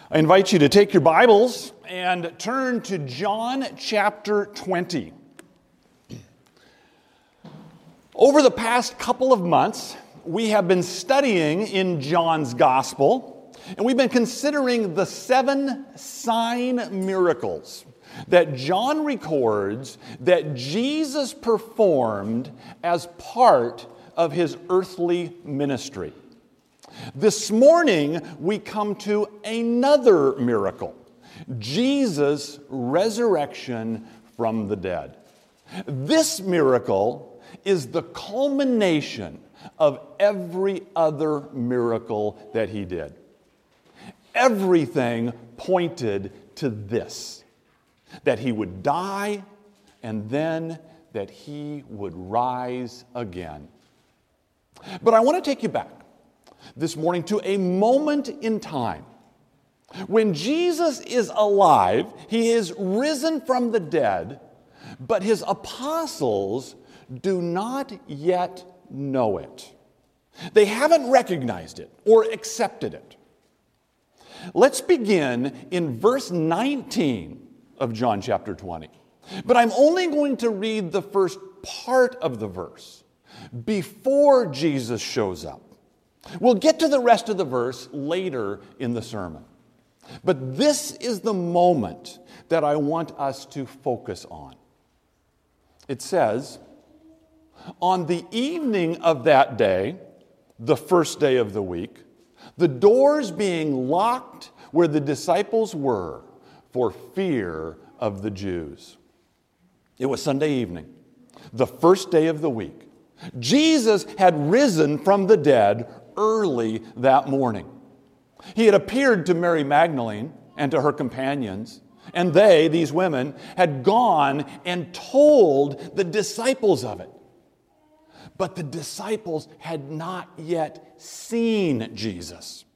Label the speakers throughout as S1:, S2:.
S1: I invite you to take your Bibles and turn to John chapter 20. Over the past couple of months, we have been studying in John's Gospel, and we've been considering the 7 sign miracles that John records that Jesus performed as part of his earthly ministry. This morning, we come to another miracle, Jesus' resurrection from the dead. This miracle is the culmination of every other miracle that he did. Everything pointed to this, that he would die and then that he would rise again. But I want to take you back this morning to a moment in time when Jesus is alive. He is risen from the dead, but his apostles do not yet know it. They haven't recognized it or accepted it. Let's begin in verse 19 of John chapter 20. But I'm only going to read the first part of the verse before Jesus shows up. We'll get to the rest of the verse later in the sermon. But this is the moment that I want us to focus on. It says, "On the evening of that day, the first day of the week, the doors being locked where the disciples were for fear of the Jews." It was Sunday evening, the first day of the week. Jesus had risen from the dead early that morning. He had appeared to Mary Magdalene and to her companions, and they, these women, had gone and told the disciples of it. But the disciples had not yet seen Jesus.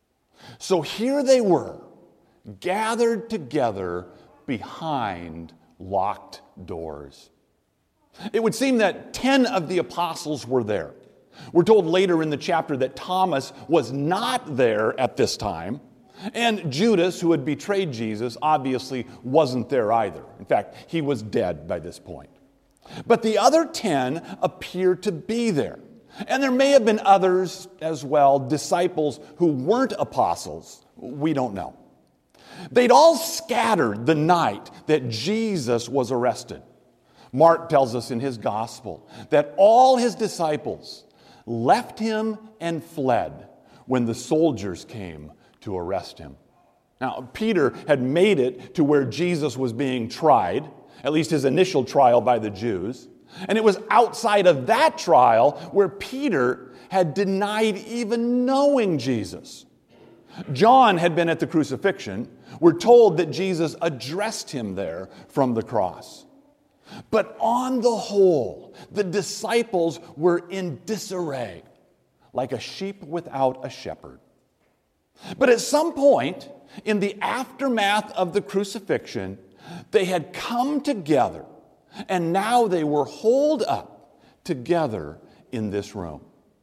S1: So here they were, gathered together behind locked doors. It would seem that 10 of the apostles were there. We're told later in the chapter that Thomas was not there at this time, and Judas, who had betrayed Jesus, obviously wasn't there either. In fact, he was dead by this point. But the other 10 appeared to be there. And there may have been others as well, disciples who weren't apostles. We don't know. They'd all scattered the night that Jesus was arrested. Mark tells us in his gospel that all his disciples left him and fled when the soldiers came to arrest him. Now, Peter had made it to where Jesus was being tried, at least his initial trial by the Jews. And it was outside of that trial where Peter had denied even knowing Jesus. John had been at the crucifixion. We're told that Jesus addressed him there from the cross. But on the whole, the disciples were in disarray, like a sheep without a shepherd. But at some point, in the aftermath of the crucifixion, they had come together, and now they were holed up together in this room.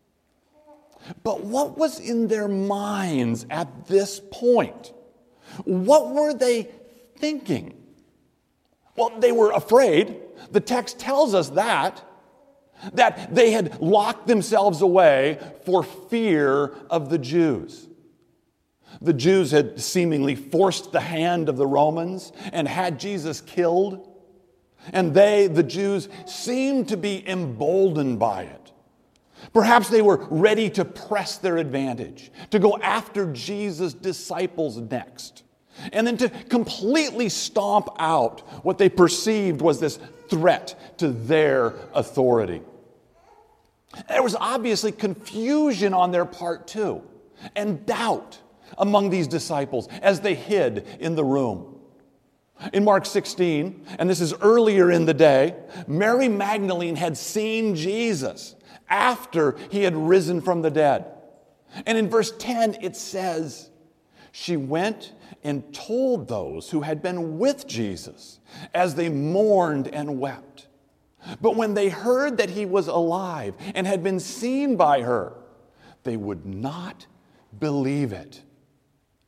S1: But what was in their minds at this point? What were they thinking? Well, they were afraid. The text tells us that they had locked themselves away for fear of the Jews. The Jews had seemingly forced the hand of the Romans and had Jesus killed. And the Jews, seemed to be emboldened by it. Perhaps they were ready to press their advantage, to go after Jesus' disciples next, and then to completely stomp out what they perceived was this threat to their authority. There was obviously confusion on their part too, and doubt among these disciples as they hid in the room. In Mark 16, and this is earlier in the day, Mary Magdalene had seen Jesus after he had risen from the dead. And in verse 10, it says, she went and told those who had been with Jesus as they mourned and wept. But when they heard that he was alive and had been seen by her, they would not believe it.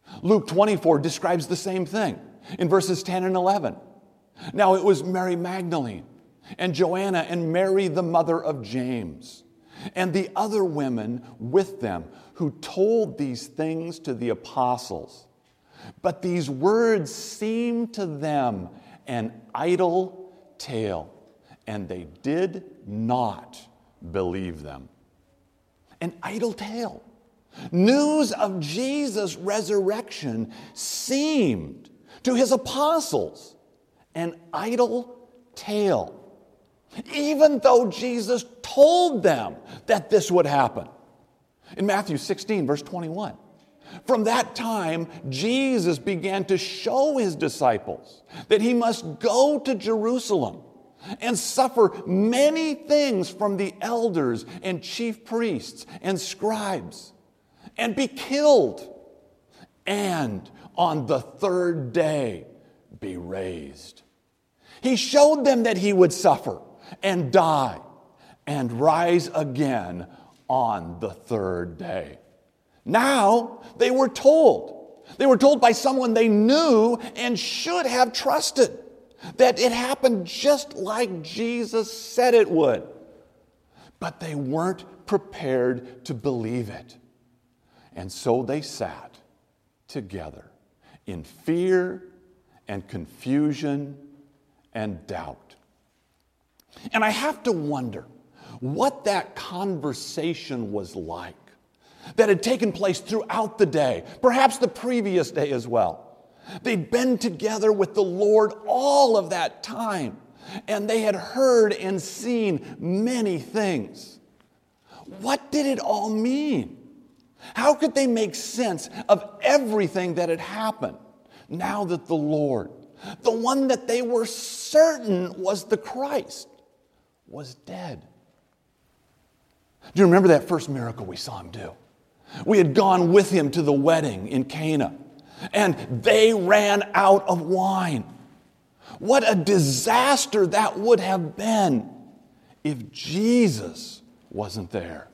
S1: Luke 24 describes the same thing in verses 10 and 11. Now it was Mary Magdalene and Joanna and Mary, the mother of James, and the other women with them who told these things to the apostles. But these words seemed to them an idle tale, and they did not believe them. An idle tale. News of Jesus' resurrection seemed to his apostles an idle tale, even though Jesus told them that this would happen. In Matthew 16, verse 21, from that time, Jesus began to show his disciples that he must go to Jerusalem and suffer many things from the elders and chief priests and scribes, and be killed, and on the third day be raised. He showed them that he would suffer and die and rise again on the third day. Now they were told. They were told by someone they knew and should have trusted that it happened just like Jesus said it would. But they weren't prepared to believe it. And so they sat together in fear and confusion and doubt. And I have to wonder what that conversation was like that had taken place throughout the day, perhaps the previous day as well. They'd been together with the Lord all of that time, and they had heard and seen many things. What did it all mean? How could they make sense of everything that had happened now that the Lord, the one that they were certain was the Christ, was dead? Do you remember that first miracle we saw him do? We had gone with him to the wedding in Cana, and they ran out of wine. What a disaster that would have been if Jesus wasn't there.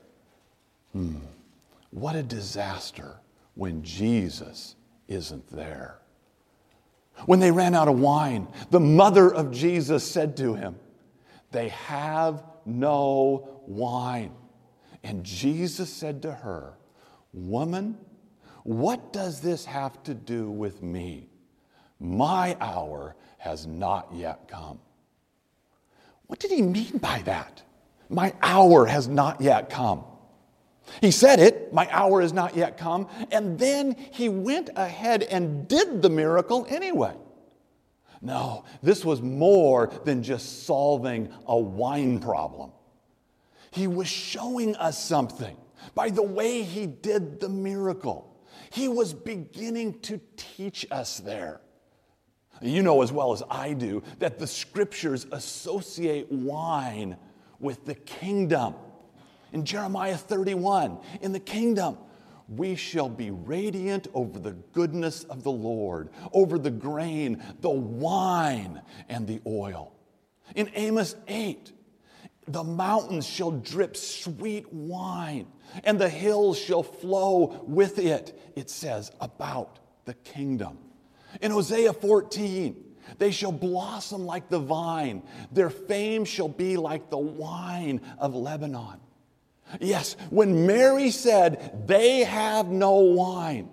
S1: What a disaster when Jesus isn't there. When they ran out of wine, the mother of Jesus said to him, "They have no wine." And Jesus said to her, "Woman, what does this have to do with me? My hour has not yet come." What did he mean by that? My hour has not yet come. He said it, my hour has not yet come, and then he went ahead and did the miracle anyway. No, this was more than just solving a wine problem. He was showing us something by the way he did the miracle. He was beginning to teach us there. You know as well as I do that the scriptures associate wine with the kingdom. In Jeremiah 31, in the kingdom, we shall be radiant over the goodness of the Lord, over the grain, the wine, and the oil. In Amos 8, the mountains shall drip sweet wine, and the hills shall flow with it, it says about the kingdom. In Hosea 14, they shall blossom like the vine. Their fame shall be like the wine of Lebanon. Yes, when Mary said, "They have no wine,"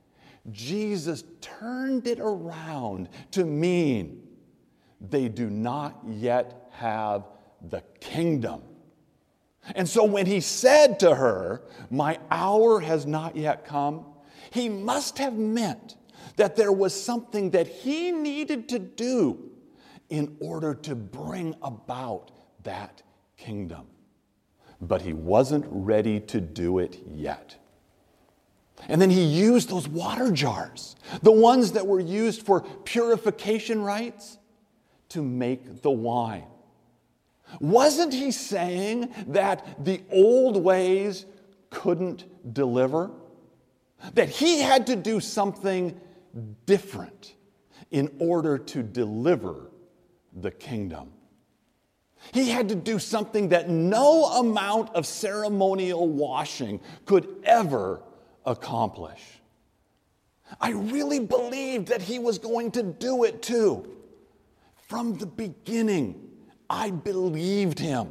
S1: Jesus turned it around to mean they do not yet have the kingdom. And so when he said to her, "My hour has not yet come," he must have meant that there was something that he needed to do in order to bring about that kingdom. But he wasn't ready to do it yet. And then he used those water jars, the ones that were used for purification rites, to make the wine. Wasn't he saying that the old ways couldn't deliver? That he had to do something different in order to deliver the kingdom? He had to do something that no amount of ceremonial washing could ever accomplish. I really believed that he was going to do it too. From the beginning, I believed him.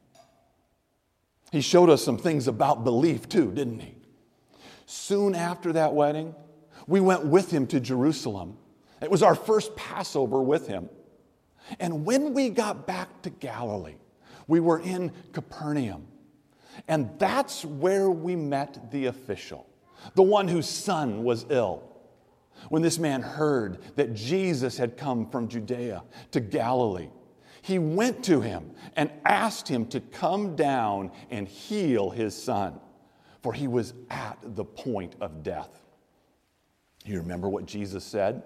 S1: He showed us some things about belief too, didn't he? Soon after that wedding, we went with him to Jerusalem. It was our first Passover with him. And when we got back to Galilee, we were in Capernaum. And that's where we met the official, the one whose son was ill. When this man heard that Jesus had come from Judea to Galilee, he went to him and asked him to come down and heal his son, for he was at the point of death. You remember what Jesus said?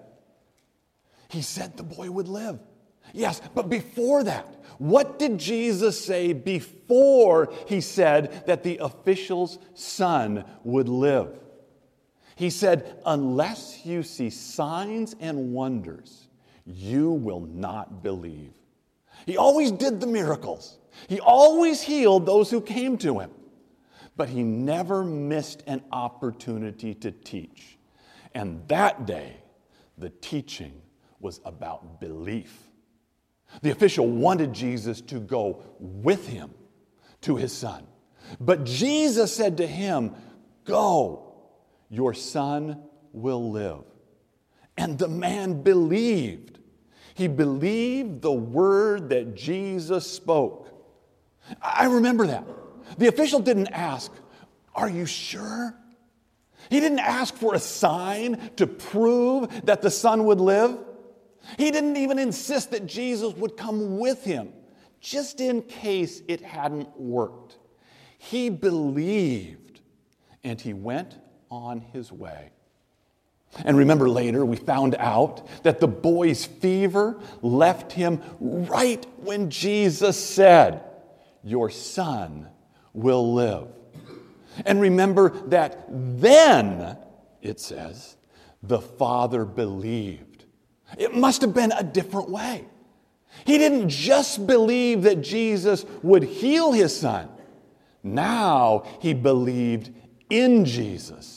S1: He said the boy would live. Yes, but before that, what did Jesus say before he said that the official's son would live? He said, unless you see signs and wonders, you will not believe. He always did the miracles. He always healed those who came to him. But he never missed an opportunity to teach. And that day, the teaching was about belief. The official wanted Jesus to go with him to his son. But Jesus said to him, go. Your son will live. And the man believed. He believed the word that Jesus spoke. I remember that. The official didn't ask, are you sure? He didn't ask for a sign to prove that the son would live. He didn't even insist that Jesus would come with him, just in case it hadn't worked. He believed, and he went on his way. And remember later, we found out that the boy's fever left him right when Jesus said, your son will live. And remember that then, it says, the father believed. It must have been a different way. He didn't just believe that Jesus would heal his son. Now he believed in Jesus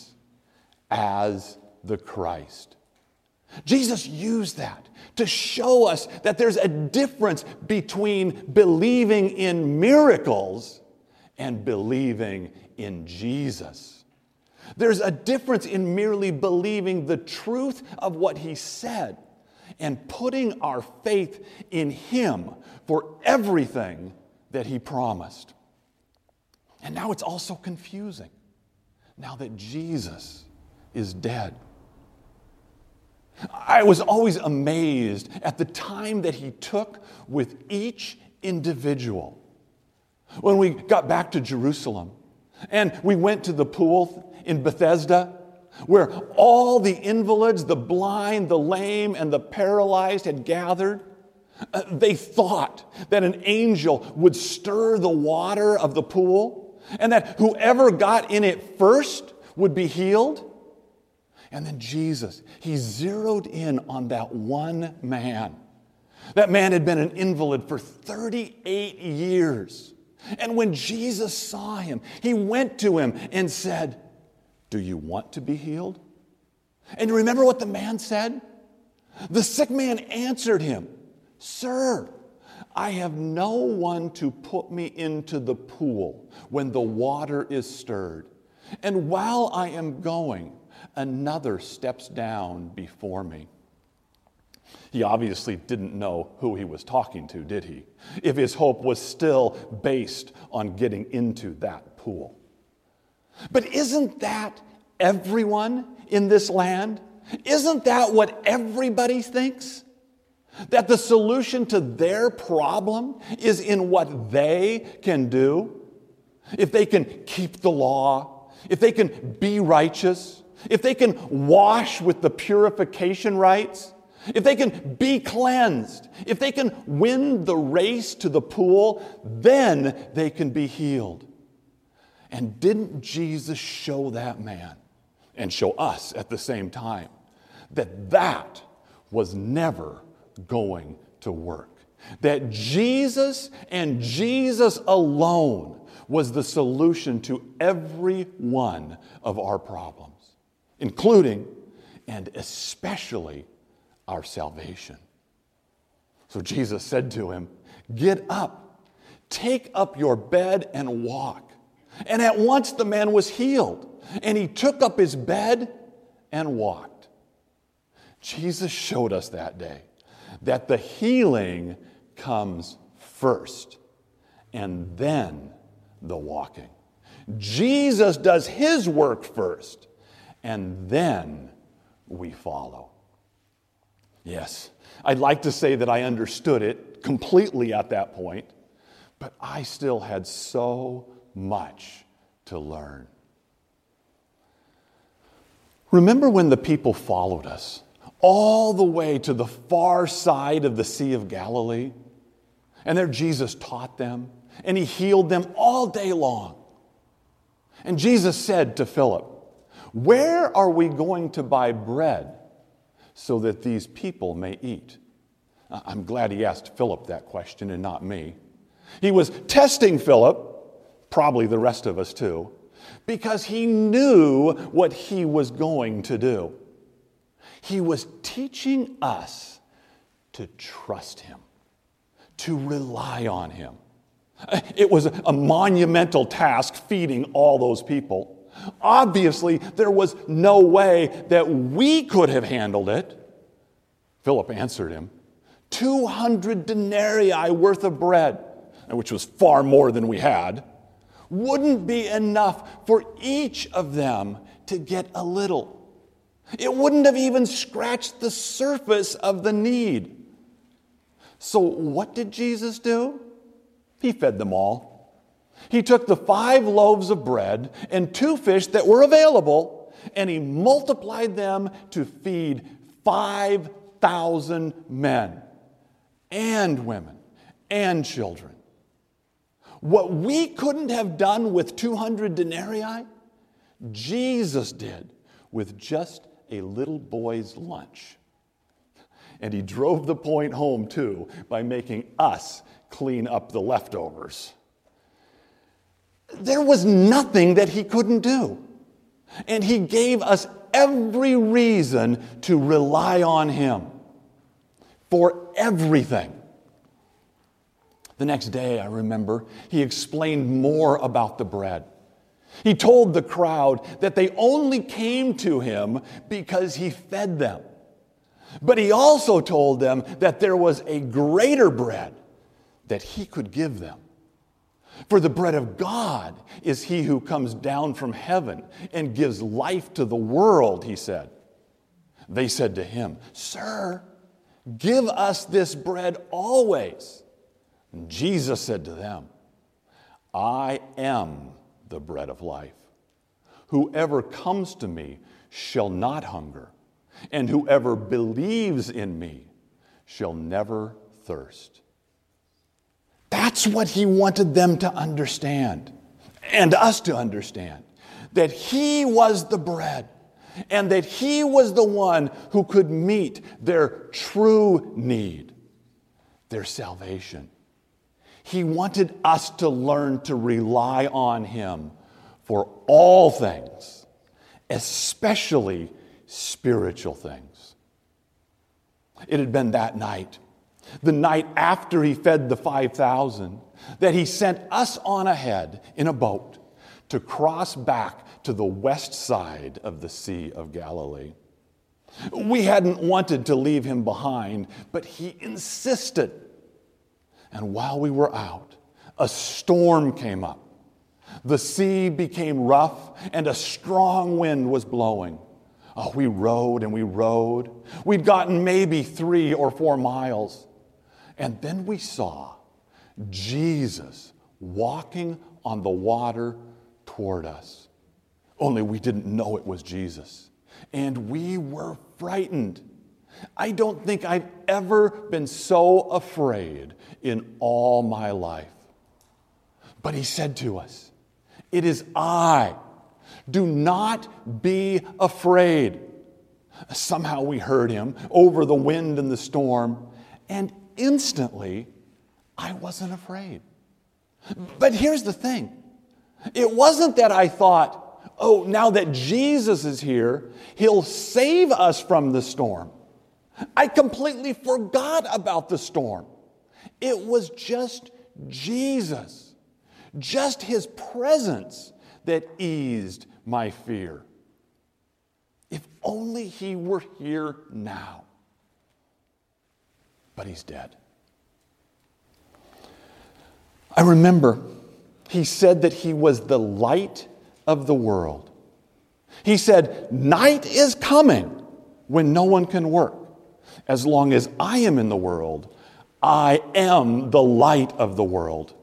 S1: as the Christ. Jesus used that to show us that there's a difference between believing in miracles and believing in Jesus. There's a difference in merely believing the truth of what he said and putting our faith in him for everything that he promised. And now it's also confusing, now that Jesus is dead. I was always amazed at the time that he took with each individual. When we got back to Jerusalem and we went to the pool in Bethesda, where all the invalids, the blind, the lame, and the paralyzed had gathered, they thought that an angel would stir the water of the pool and that whoever got in it first would be healed. And then Jesus, he zeroed in on that one man. That man had been an invalid for 38 years. And when Jesus saw him, he went to him and said, do you want to be healed? And you remember what the man said? The sick man answered him, Sir, I have no one to put me into the pool when the water is stirred. And while I am going, another steps down before me. He obviously didn't know who he was talking to, did he? If his hope was still based on getting into that pool. But isn't that everyone in this land? Isn't that what everybody thinks? That the solution to their problem is in what they can do? If they can keep the law, if they can be righteous, if they can wash with the purification rites, if they can be cleansed, if they can win the race to the pool, then they can be healed. And didn't Jesus show that man, and show us at the same time, that that was never going to work? That Jesus and Jesus alone was the solution to every one of our problems, including and especially our salvation. So Jesus said to him, "Get up, take up your bed and walk." And at once the man was healed, and he took up his bed and walked. Jesus showed us that day that the healing comes first, and then the walking. Jesus does his work first, and then we follow. Yes, I'd like to say that I understood it completely at that point, but I still had so much to learn. Remember when the people followed us all the way to the far side of the Sea of Galilee? And there Jesus taught them, and he healed them all day long. And Jesus said to Philip, "Where are we going to buy bread so that these people may eat?" I'm glad he asked Philip that question and not me. He was testing Philip, probably the rest of us too, because he knew what he was going to do. He was teaching us to trust him, to rely on him. It was a monumental task feeding all those people. Obviously, there was no way that we could have handled it. Philip answered him, 200 denarii worth of bread, which was far more than we had, wouldn't be enough for each of them to get a little. It wouldn't have even scratched the surface of the need. So what did Jesus do? He fed them all. He took the 5 loaves of bread and 2 fish that were available, and he multiplied them to feed 5,000 men and women and children. What we couldn't have done with 200 denarii, Jesus did with just a little boy's lunch. And he drove the point home, too, by making us clean up the leftovers. There was nothing that he couldn't do. And he gave us every reason to rely on him for everything. The next day, I remember, he explained more about the bread. He told the crowd that they only came to him because he fed them. But he also told them that there was a greater bread that he could give them. For the bread of God is he who comes down from heaven and gives life to the world, he said. They said to him, "Sir, give us this bread always." And Jesus said to them, "I am the bread of life. Whoever comes to me shall not hunger, and whoever believes in me shall never thirst." That's what he wanted them to understand, and us to understand, that he was the bread, and that he was the one who could meet their true need, their salvation. He wanted us to learn to rely on him for all things, especially spiritual things. It had been that night, the night after he fed the 5,000, that he sent us on ahead in a boat to cross back to the west side of the Sea of Galilee. We hadn't wanted to leave him behind, but he insisted. And while we were out, a storm came up. The sea became rough, and a strong wind was blowing. Oh, we rowed and we rowed. We'd gotten maybe 3 or 4 miles. And then we saw Jesus walking on the water toward us. Only we didn't know it was Jesus. And we were frightened. I don't think I've ever been so afraid in all my life. But he said to us, "It is I. Do not be afraid." Somehow we heard him over the wind and the storm, and instantly I wasn't afraid. But here's the thing. It wasn't that I thought, Oh, now that Jesus is here, he'll save us from the storm. I completely forgot about the storm. It was just Jesus, just his presence that eased my fear. If only he were here now. But he's dead. I remember he said that he was the light of the world. He said, night is coming when no one can work. As long as I am in the world, I am the light of the world.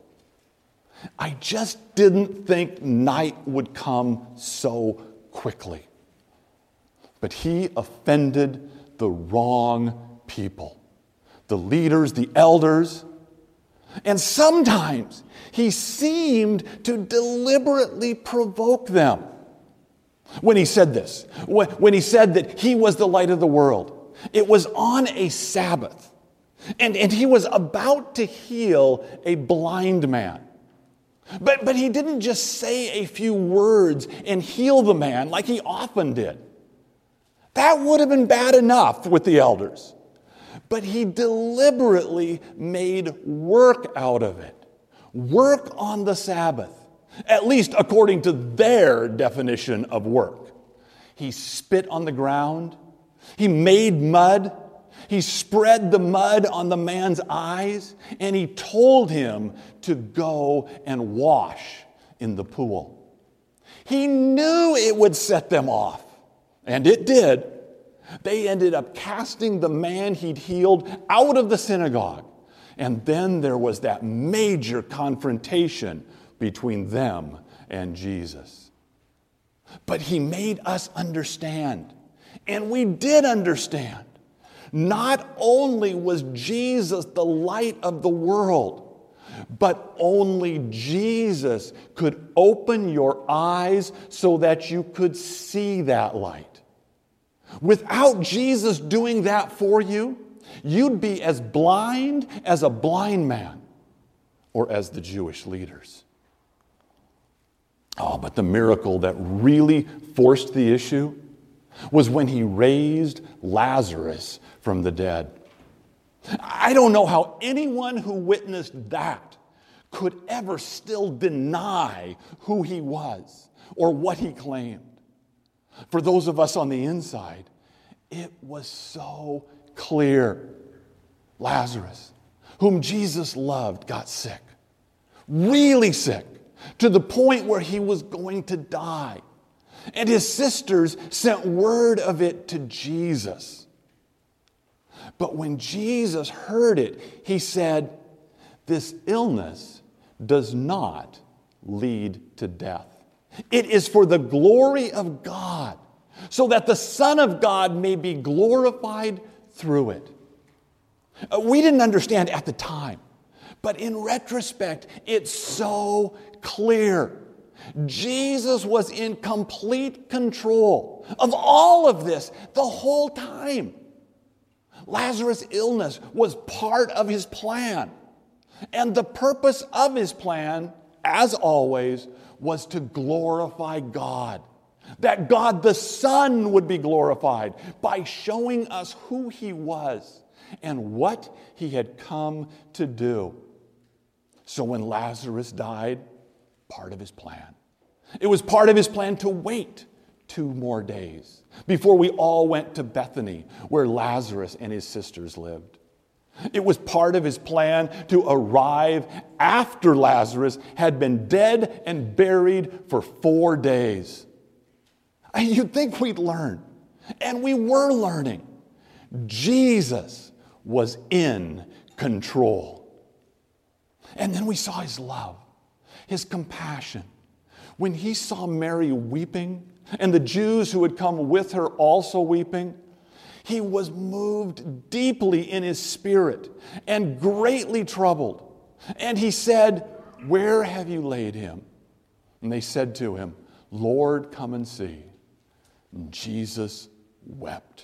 S1: I just didn't think night would come so quickly. But he offended the wrong people, the leaders, the elders. And sometimes he seemed to deliberately provoke them. When he said this, when he said that he was the light of the world, it was on a Sabbath. And he was about to heal a blind man. But he didn't just say a few words and heal the man like he often did. That would have been bad enough with the elders. But he deliberately made work out of it. Work on the Sabbath, at least according to their definition of work. He spit on the ground. He made mud. He spread the mud on the man's eyes, and he told him to go and wash in the pool. He knew it would set them off, and it did. They ended up casting the man he'd healed out of the synagogue. And then there was that major confrontation between them and Jesus. But he made us understand, and we did understand. Not only was Jesus the light of the world, but only Jesus could open your eyes so that you could see that light. Without Jesus doing that for you, you'd be as blind as a blind man or as the Jewish leaders. Oh, but the miracle that really forced the issue was when he raised Lazarus from the dead. I don't know how anyone who witnessed that could ever still deny who he was or what he claimed. For those of us on the inside, it was so clear. Lazarus, whom Jesus loved, got sick, really sick, to the point where he was going to die. And his sisters sent word of it to Jesus. But when Jesus heard it, he said, "This illness does not lead to death. It is for the glory of God, so that the Son of God may be glorified through it." We didn't understand at the time, but in retrospect, it's so clear. Jesus was in complete control of all of this the whole time. Lazarus' illness was part of his plan. And the purpose of his plan, as always, was to glorify God. That God the Son would be glorified by showing us who he was and what he had come to do. So when Lazarus died, part of his plan. It was part of his plan to wait 2 more days before we all went to Bethany, where Lazarus and his sisters lived. It was part of his plan to arrive after Lazarus had been dead and buried for 4 days. You'd think we'd learn, and we were learning. Jesus was in control. And then we saw his love, his compassion. When he saw Mary weeping, and the Jews who had come with her also weeping, he was moved deeply in his spirit and greatly troubled. And he said, "Where have you laid him?" And they said to him, "Lord, come and see." And Jesus wept.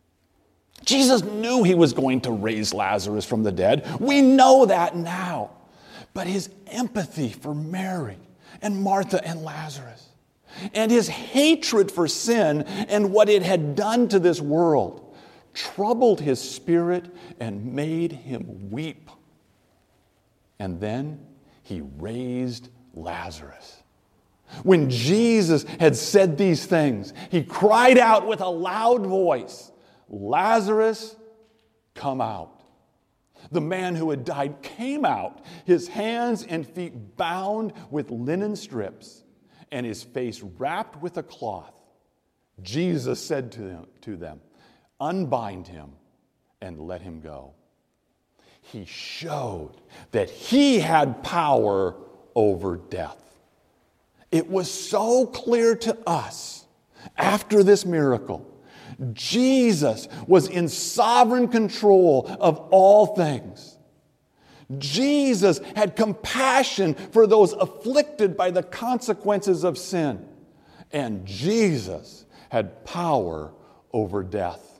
S1: Jesus knew he was going to raise Lazarus from the dead. We know that now. But his empathy for Mary and Martha and Lazarus, and his hatred for sin and what it had done to this world troubled his spirit and made him weep. And then he raised Lazarus. When Jesus had said these things, he cried out with a loud voice, "Lazarus, come out." The man who had died came out, his hands and feet bound with linen strips, and his face wrapped with a cloth. Jesus said to them, "Unbind him and let him go." He showed that he had power over death. It was so clear to us after this miracle. Jesus was in sovereign control of all things. Jesus had compassion for those afflicted by the consequences of sin. And Jesus had power over death.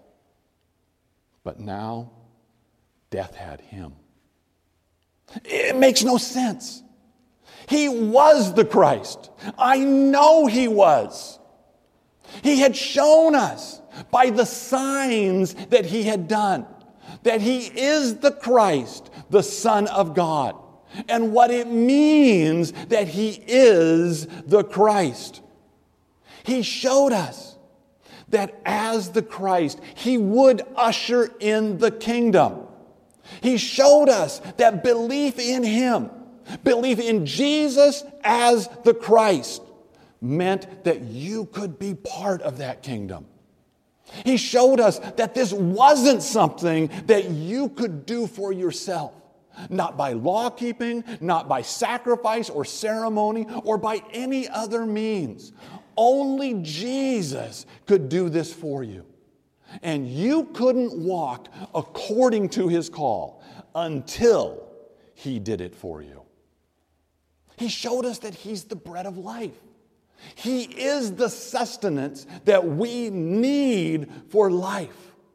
S1: But now, death had him. It makes no sense. He was the Christ. I know he was. He had shown us by the signs that he had done that he is the Christ, the Son of God, and what it means that he is the Christ. He showed us that as the Christ, he would usher in the kingdom. He showed us that belief in him, belief in Jesus as the Christ, meant that you could be part of that kingdom. He showed us that this wasn't something that you could do for yourself, not by law keeping, not by sacrifice or ceremony, or by any other means. Only Jesus could do this for you. And you couldn't walk according to his call until he did it for you. He showed us that he's the bread of life. He is the sustenance that we need for life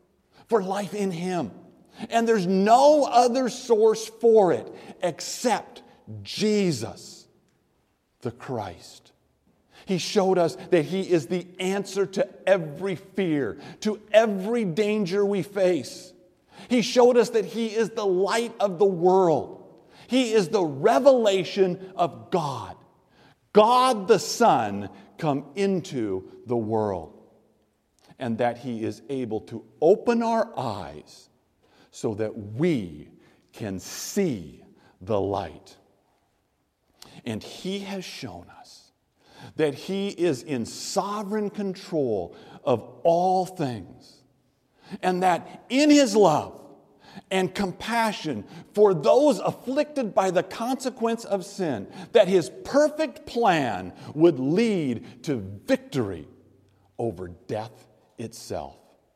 S1: in him. And there's no other source for it except Jesus, the Christ. He showed us that he is the answer to every fear, to every danger we face. He showed us that he is the light of the world. He is the revelation of God. God the Son come into the world, and that he is able to open our eyes so that we can see the light. And he has shown us that he is in sovereign control of all things, and that in his love and compassion for those afflicted by the consequence of sin, that his perfect plan would lead to victory over death itself.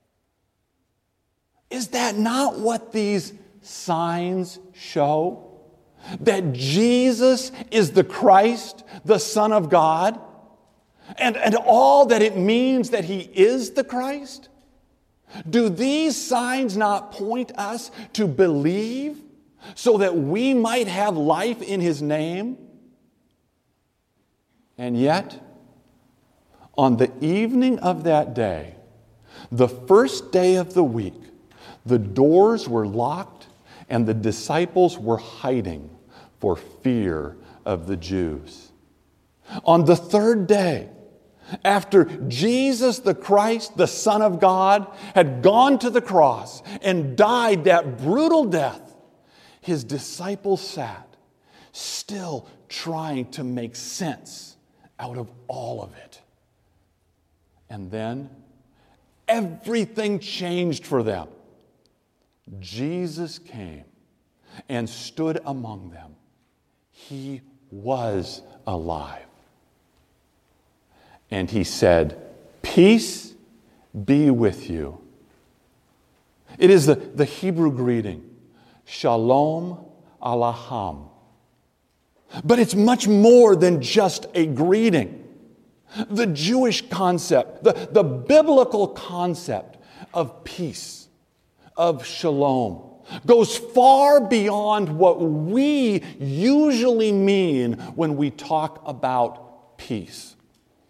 S1: Is that not what these signs show? That Jesus is the Christ, the Son of God, and all that it means that he is the Christ? Do these signs not point us to believe so that we might have life in his name? And yet, on the evening of that day, the first day of the week, the doors were locked and the disciples were hiding for fear of the Jews. On the third day, after Jesus the Christ, the Son of God, had gone to the cross and died that brutal death, his disciples sat, still trying to make sense out of all of it. And then everything changed for them. Jesus came and stood among them. He was alive. And he said, "Peace be with you." It is the Hebrew greeting, Shalom Alaham. But it's much more than just a greeting. The Jewish concept, the biblical concept of peace, of shalom, goes far beyond what we usually mean when we talk about peace.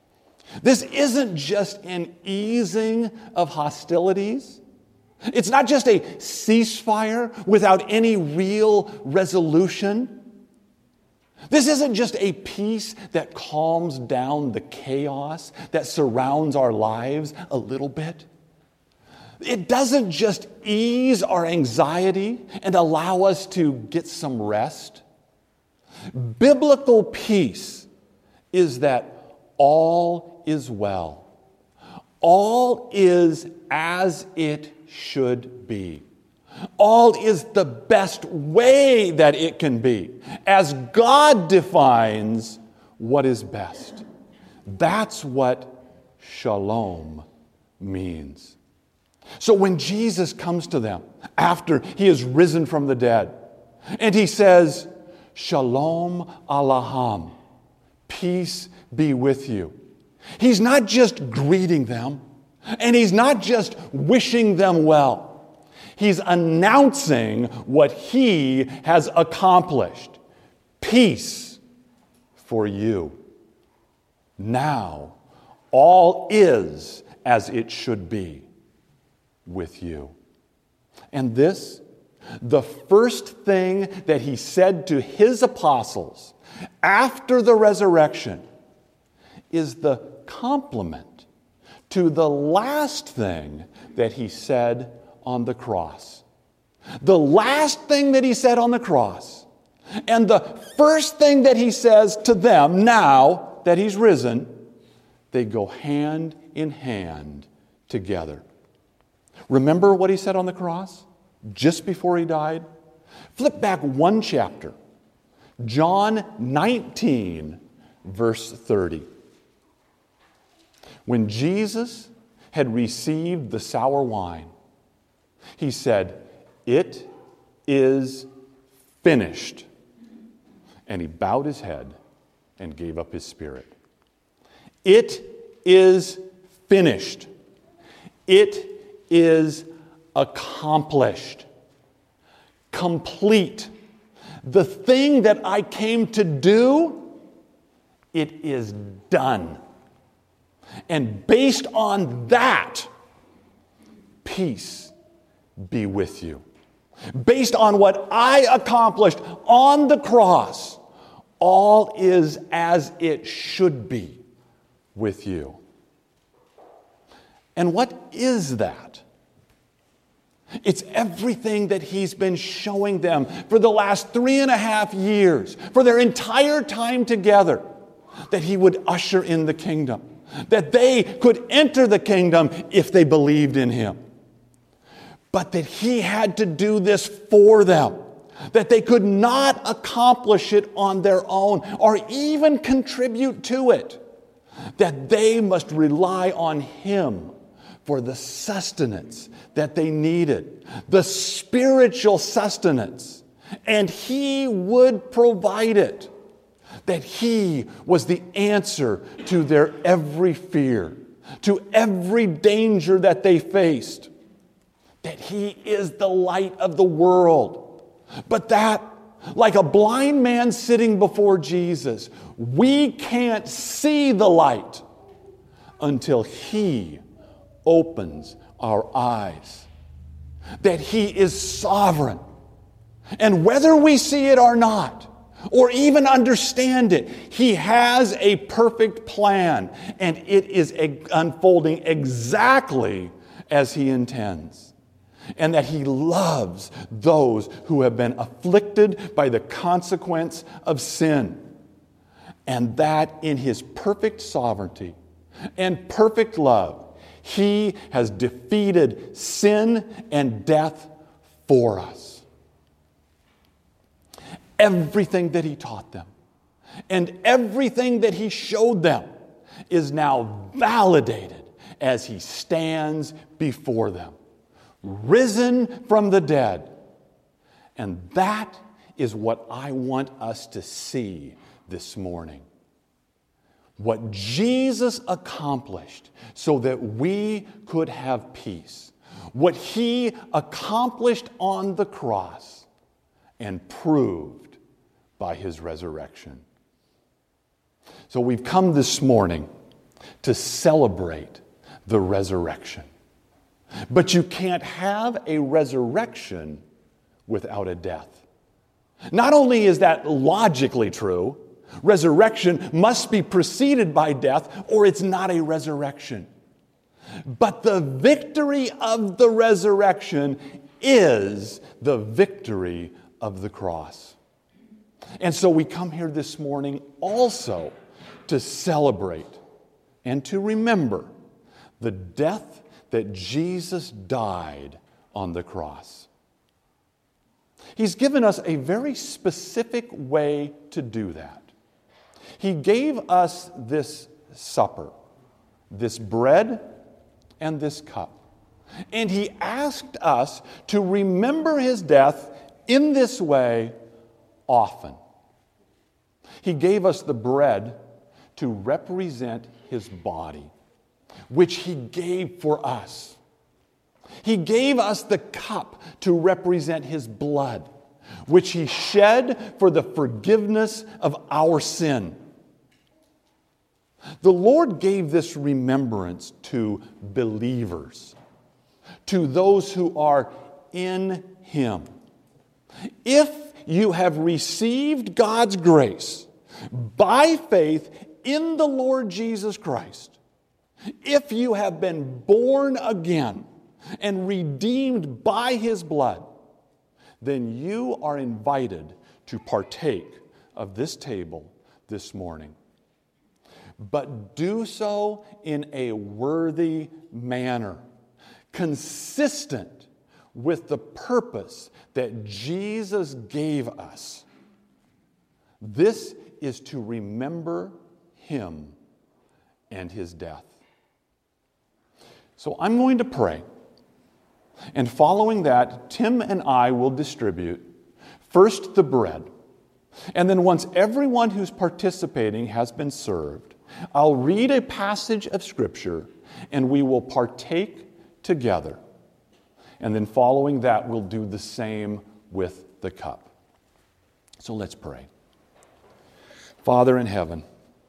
S1: This isn't just an easing of hostilities. It's not just a ceasefire without any real resolution. This isn't just a peace that calms down the chaos that surrounds our lives a little bit. It doesn't just ease our anxiety and allow us to get some rest. Biblical peace is that all is well. All is as it should be. All is the best way that it can be, as God defines what is best. That's what shalom means. So when Jesus comes to them after he is risen from the dead, and he says, Shalom Alaham, peace be with you. He's not just greeting them, and he's not just wishing them well. He's announcing what he has accomplished. Peace for you. Now, all is as it should be with you. And this, the first thing that he said to his apostles after the resurrection, is the complement to the last thing that he said on the cross. The last thing that he said on the cross, and the first thing that he says to them now that he's risen, they go hand in hand together. Remember what he said on the cross just before he died? Flip back one chapter. John 19, verse 30. When Jesus had received the sour wine, he said, "It is finished." And he bowed his head and gave up his spirit. It is finished. It is accomplished. Complete. The thing that I came to do, it is done. And based on that, peace be with you. Based on what I accomplished on the cross, all is as it should be with you. And what is that? It's everything that he's been showing them for the last 3.5 years, for their entire time together, that he would usher in the kingdom, that they could enter the kingdom if they believed in him. But that he had to do this for them, that they could not accomplish it on their own or even contribute to it, that they must rely on him for the sustenance that they needed, the spiritual sustenance, and he would provide it, that he was the answer to their every fear, to every danger that they faced, that he is the light of the world, but that, like a blind man sitting before Jesus, we can't see the light until he opens our eyes. That he is sovereign. And whether we see it or not, or even understand it, he has a perfect plan, and it is unfolding exactly as he intends. And that he loves those who have been afflicted by the consequence of sin. And that in his perfect sovereignty and perfect love, he has defeated sin and death for us. Everything that he taught them and everything that he showed them is now validated as he stands before them, risen from the dead. And that is what I want us to see this morning. What Jesus accomplished so that we could have peace. What he accomplished on the cross and proved by his resurrection. So we've come this morning to celebrate the resurrection. But you can't have a resurrection without a death. Not only is that logically true, resurrection must be preceded by death, or it's not a resurrection. But the victory of the resurrection is the victory of the cross. And so we come here this morning also to celebrate and to remember the death that Jesus died on the cross. He's given us a very specific way to do that. He gave us this supper, this bread and this cup. And He asked us to remember His death in this way often. He gave us the bread to represent His body, which He gave for us. He gave us the cup to represent His blood, which He shed for the forgiveness of our sin. The Lord gave this remembrance to believers, to those who are in Him. If you have received God's grace by faith in the Lord Jesus Christ, if you have been born again and redeemed by His blood, then you are invited to partake of this table this morning. But do so in a worthy manner, consistent with the purpose that Jesus gave us. This is to remember Him and His death. So I'm going to pray. And following that, Tim and I will distribute first the bread. And then once everyone who's participating has been served, I'll read a passage of Scripture and we will partake together. And then following that, we'll do the same with the cup. So let's pray. Father in heaven,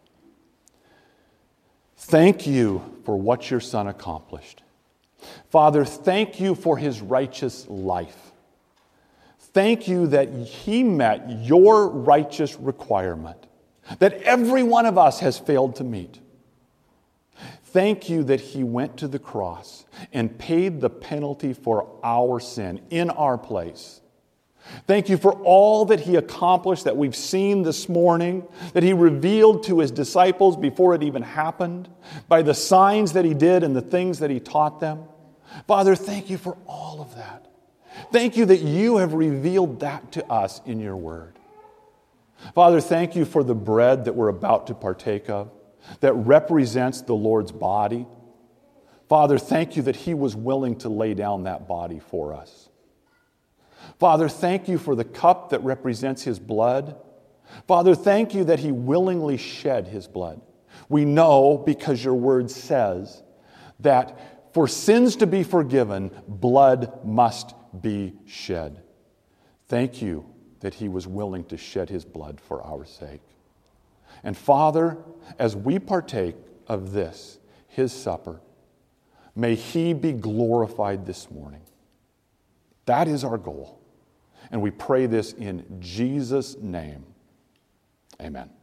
S1: thank You for what Your Son accomplished. Father, thank You for His righteous life. Thank You that He met Your righteous requirement that every one of us has failed to meet. Thank You that He went to the cross and paid the penalty for our sin in our place. Thank You for all that He accomplished that we've seen this morning, that He revealed to His disciples before it even happened, by the signs that He did and the things that He taught them. Father, thank You for all of that. Thank You that You have revealed that to us in Your Word. Father, thank You for the bread that we're about to partake of, that represents the Lord's body. Father, thank You that He was willing to lay down that body for us. Father, thank You for the cup that represents His blood. Father, thank You that He willingly shed His blood. We know, because Your Word says, that for sins to be forgiven, blood must be shed. Thank You that He was willing to shed His blood for our sake. And Father, as we partake of this, His supper, may He be glorified this morning. That is our goal. And we pray this in Jesus' name. Amen.